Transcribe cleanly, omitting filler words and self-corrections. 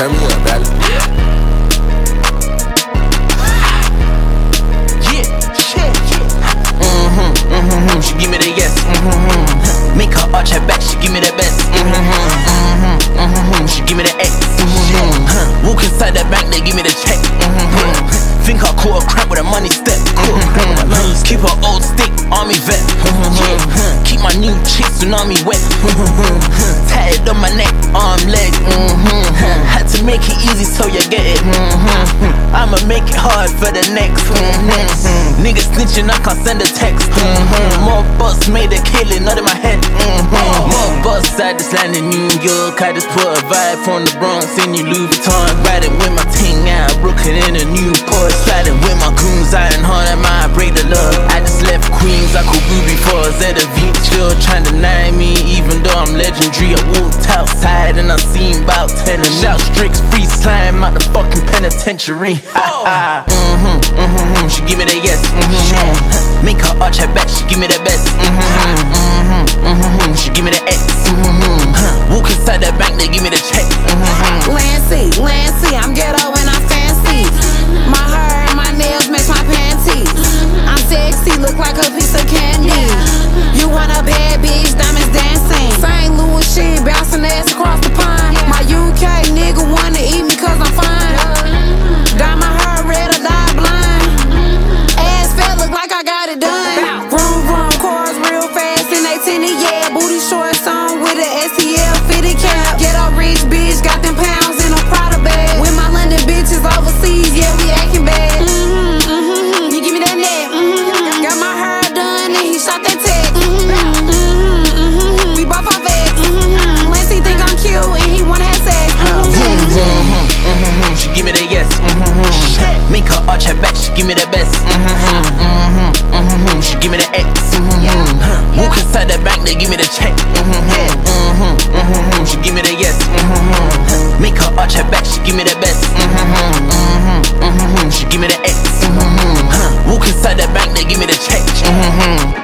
Turn me up, baby. She give me the yes. Make her arch her back, she give me the best. She give me the X. Walk inside the bank, they give me the check. Think I caught a crap with a money step. Keep her old stick, army vet. Keep my new chick, tsunami wet. Tatted on my neck, arm, leg. Had to make it easy so you get it. I'ma make it hard for the next. Niggas snitching, I can't send a text. More boss made a killing, not in my head. More boss, I just landed in New York. I just put a vibe from the Bronx in New Louis Vuitton. Riding with my ting out, Brooklyn in a Newport. Sliding with my goons, I ain't hard, I might break the love. I just left Queens, I could boo before ZV. Chill, trying to deny me, even though I'm legendary. I walked outside and I seen about 10 and shout Strix, free slime out the fucking penitentiary. She give me the yes. Make her arch her back, she give me the best. She give me the X. Walk inside the bank, they give me the check. Lancy, I'm ghetto and I'm fancy. My hair and my nails match my panties. I'm sexy, look like a piece of candy. You want a bad bitch, diamonds dancing. St. Louis shit, bouncing ass across the pond. My UK nigga wanna eat me cause I'm fine. Got my hair red or die blind. Ass fat, look like I got it done. Vroom, cars real fast and they tinted, yeah. Booty shorts on with a STL fitted cap. Get a rich bitch, got them pounds in a Prada bag. With my London bitches overseas, yeah, we acting bad. You give me that neck. Got my hair done and he shot that text. We both are vex. Lancey think I'm cute and he wanna have sex. She give me the yes. Make her arch her back, she give me the best. She give me the X. Walk inside the bank, they give me the check. She give me the yes. Make her arch her back, she give me the best. She give me the X. Walk inside the bank, they give me the check.